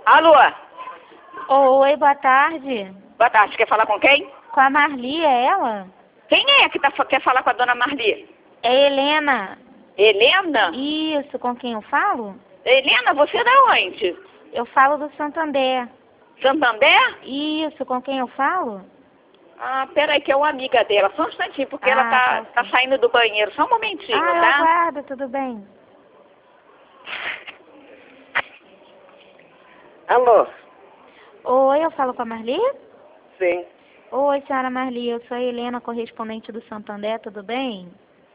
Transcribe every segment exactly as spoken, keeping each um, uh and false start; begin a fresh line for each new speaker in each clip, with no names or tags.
Alô?
Oi, boa tarde.
Boa tarde. Quer falar com quem?
Com a Marli, é ela?
Quem é que tá, quer falar com a dona Marli?
É Helena.
Helena?
Isso, com quem eu falo?
Helena, você é da onde?
Eu falo do Santander.
Santander?
Isso, com quem eu falo?
Ah, peraí, que é uma amiga dela. Só um instantinho, porque
Ah,
ela tá,
tá,
tá saindo do banheiro. Só um momentinho,
Ah, eu
tá?
aguardo, tudo bem.
Alô?
Oi, eu falo com a Marli?
Sim.
Oi, senhora Marli, eu sou a Helena, correspondente do Santander, tudo bem?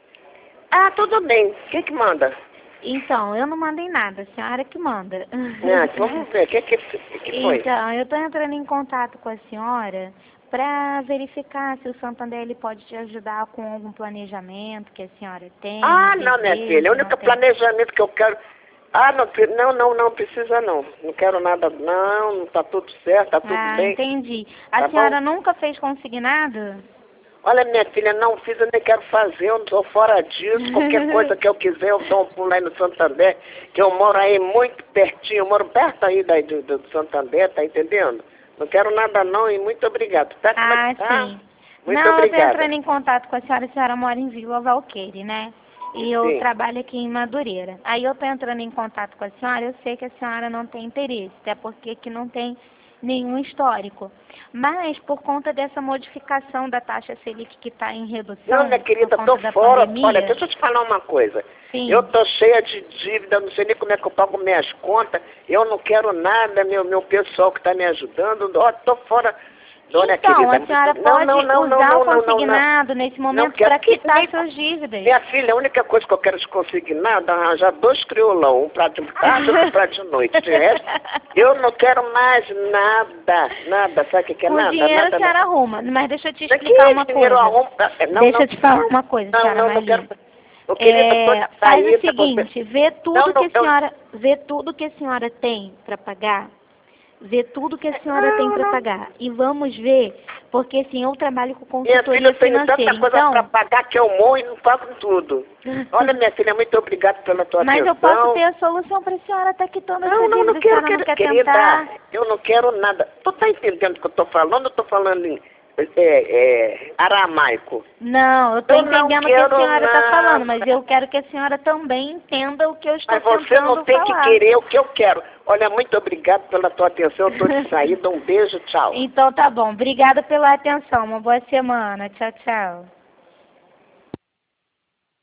Ah, tudo bem. O que que manda?
Então, eu não mandei nada, a senhora que manda.
Ah, vamos ver. O que que, que foi?
Então, eu estou entrando em contato com a senhora para verificar se o Santander ele pode te ajudar com algum planejamento que a senhora tem.
Ah, não, minha
desejo,
filha. O
não
único
tem?
planejamento que eu quero... Ah, não, pre- não, não, não precisa não. Não quero nada, não. Não tá tudo certo, tá tudo
Ah,
bem.
entendi. A
Tá
senhora
bom?
nunca fez consignado?
Olha, minha filha, não fiz, eu nem quero fazer, eu não sou fora disso. Qualquer coisa que eu quiser, eu dou um pulo aí no Santander, que eu moro aí muito pertinho, eu moro perto aí daí do, do Santander, tá entendendo? Não quero nada não e muito obrigado. Tá?
Ah,
Tá?
sim.
Muito
Não, eu estou
obrigada.
entrando em contato com a senhora, a senhora mora em Vila Valqueire, né? E eu
Sim.
trabalho aqui em Madureira. Aí eu estou entrando em contato com a senhora, eu sei que a senhora não tem interesse, até porque aqui não tem nenhum histórico. Mas por conta dessa modificação da taxa Selic que está em redução,
Não, minha querida,
por
tô
conta da
fora.
pandemia...
Olha, deixa eu te falar uma coisa.
Sim.
Eu tô cheia de dívida, não sei nem como é que eu pago minhas contas. Eu não quero nada, meu, meu pessoal que está me ajudando. Ó, tô fora. Dona
Então,
querida,
a senhora
não,
pode
não, não,
usar
não,
o
não, não, não,
consignado nesse
não
momento
quero
para
que
quitar
nem-
suas dívidas.
Minha filha, a única coisa que eu quero te consignar é arranjar dois criolão, um pra de tarde e outro pra de noite. De resto, eu não quero mais nada, nada. Sabe o que que é
Com
nada?
dinheiro
nada,
a senhora
nada.
arruma, mas deixa eu te
Daqui,
explicar uma
dinheiro
coisa.
arruma- Não,
Deixa
não.
eu te falar uma coisa,
Não,
senhora
não, não
Marli.
quero. Eu queria
É,
toda
faz
saída,
o seguinte, vê tudo
Não, não,
que a
eu-
senhora, vê tudo que a senhora tem para pagar, vê tudo que a senhora tem para pagar e vamos ver, porque assim eu trabalho com
Minha filha,
consultoria
eu tenho tanta
financeira,
coisa para
então,
pagar que eu morro e não pago tudo. Olha, minha filha, muito obrigado pela tua
mas
atenção.
eu posso ter a solução para a senhora estar quitando essa
Não, não,
dívida,
não
a
quero,
senhora não
quero,
quer
querida.
tentar.
Eu não quero nada. Tu tá entendendo o que eu tô falando? Eu tô falando em é, é, aramaico.
Não, eu estou
Eu não
entendendo o que a
quero
senhora está
nada.
falando, mas eu quero que a senhora também entenda o que eu estou
Mas você
tentando
não tem que
falar.
querer o que eu quero. Olha, muito obrigado pela tua atenção. Eu tô de saída. Um beijo, tchau.
Então tá bom. Obrigada pela atenção. Uma boa semana. Tchau, tchau.